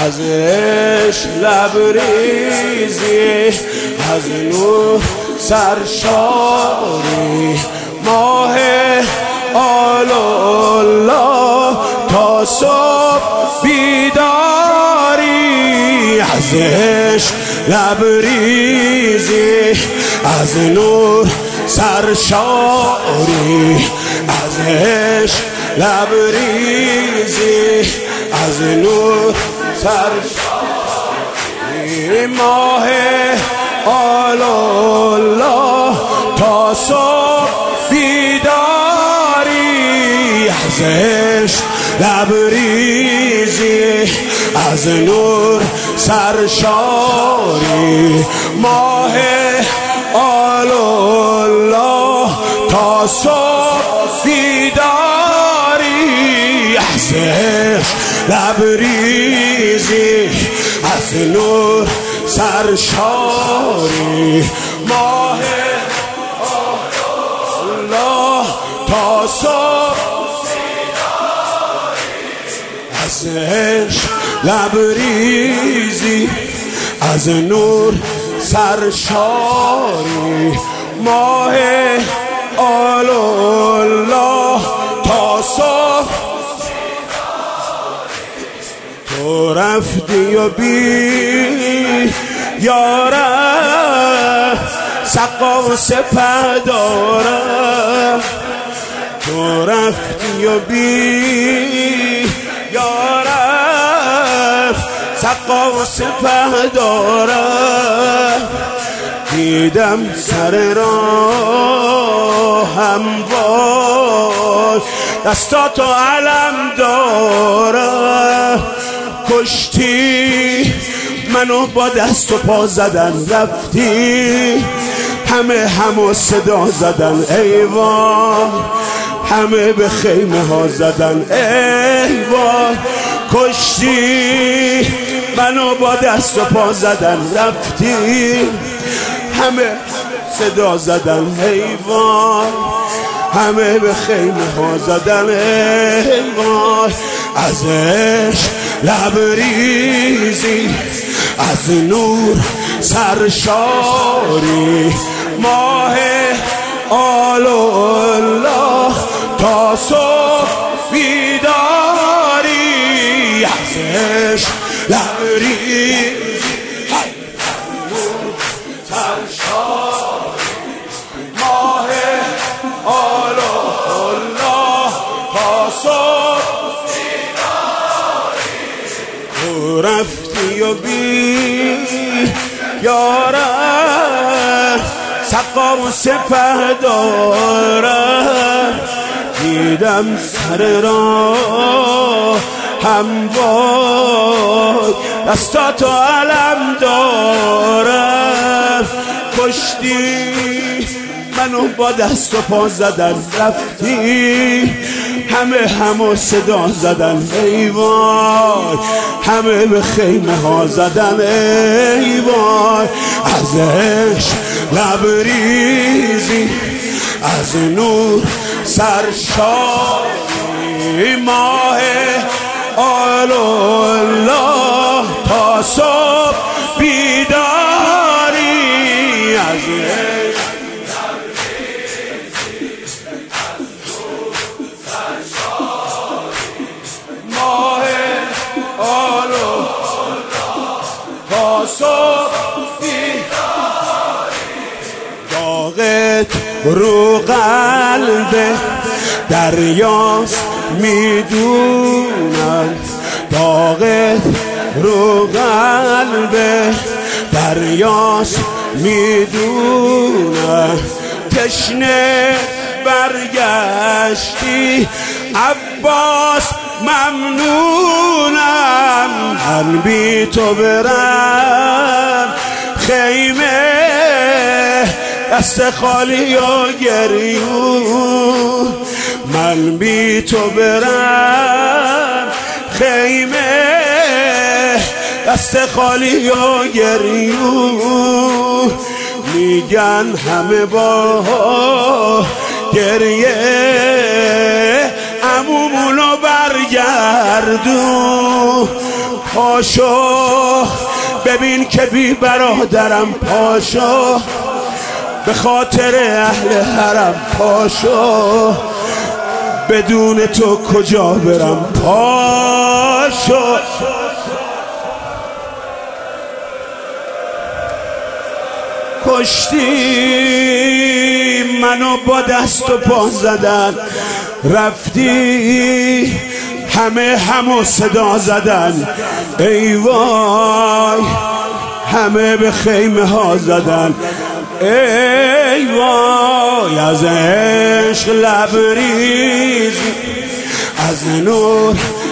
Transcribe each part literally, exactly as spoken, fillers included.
ازش لبریزی، از نور سرشاری، ماه آل الله تا صبح بیداری، ازش لبریزی، از نور سرشاری، ازش لبریزی، از نور سرشاری، ماه آل الله تا صبح بیداری، ازش لبریزی، از نور سرشاری، ماه آل الله تا صبح بیداری، ازش لبریزی، از نور سرشاری، ماه الله تا صبح ازش لبریزی، از نور سرشاری، ماه آل الله تا صبح. تو رفتی و بی یارم سقا و سپهدارم، تو رفتی و بی یارم سقا و سپهدارم، دیدم سر راهم وای دستاتو علم دارم، کشتی منو با دست و پا زدن، رفتی همه همو صدا زدن، ایوان همه به خیمه ها زدن، ایوان کشتی منو با دست و پا زدن، رفتی همه صدا زدن، ایوان همه به خیمه ها زدن، ایوان ازش لبریزی، از نور سرشاری، ماه آل الله تا صبح بیداری، ازش لبریزی، سرشاری، ماه آل الله تا صبح بیداری، رفتی و بی یارم سقا و سپهدارم، دیدم سر راه هم وای دستاتو علم دارم، کشتی منو با دست و پا زدن، رفتی همه همو صدا زدن، ای وای همه به خیمه ها زدن، ای وای ازش لبریزی، از نور سرشاری، ماه آل الله تا صبح بیداری، ازش ماه آل الله تا صبح بیداری، داغت رو قلب دریاست میدونم، داغت رو قلب دریاست میدونم، تشنه برگشتی عباس ممنونم، من بی تو برم خیمه دست خالی و گریون، من بی تو برم خیمه دست خالی و گریون، میگن همه با گریه عمومونو برگردون، پاشو ببین که بی برادرم، پاشو به خاطر اهل حرم، پاشو بدون تو کجا برم، پاشو. کشتی منو با دست و پا زدن، رفتی همه همو صدا زدن، ای وای همه به خیمه ها زدن، ای وای از عشق لبریز، از نور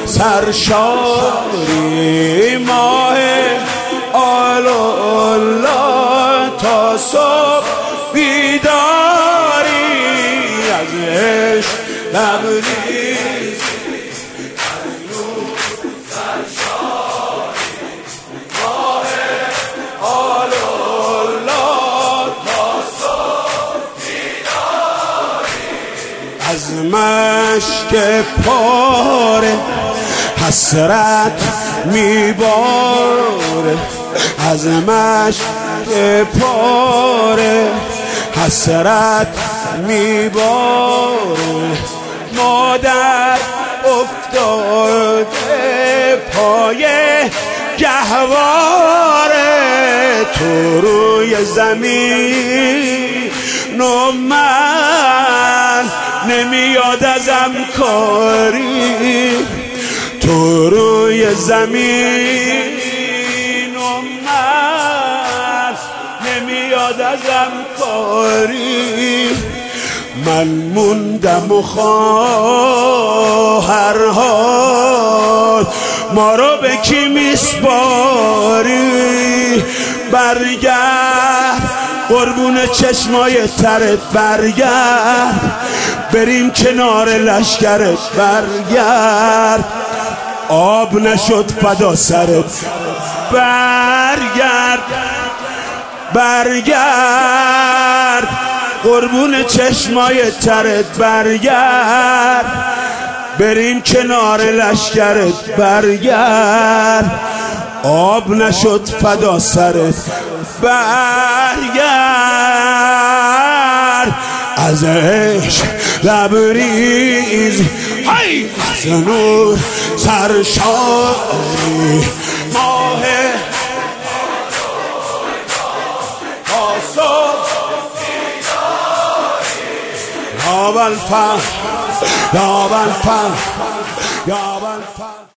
سرشاری، ماه آلولا تا صبح بیداری، از عشق لبریز، از نور سرشاری، ماه آلولا تا صبح بیداری، از مشک پاره حسرت میباره، از مشک پاره حسرت میباره، مادر افتاده پای گهواره، تو روی زمین و من نمیاد ازم کاری، تو روی زمین و من نمیاد ازم کاری، من موندم و خواهرها ما رو به کی میسپاری، برگرد قربون چشمای ترت، برگرد بریم کنار لشکرت، برگرد آب نشد فدا سرت، برگرد برگرد قربون چشمای ترت، برگرد بریم کنار لشکرت، برگرد آب نشد فدا سرت، برگرد از عشق لبریز، های از نور سرشاری، ماه یا بلفا یا بلفا یا بلفا.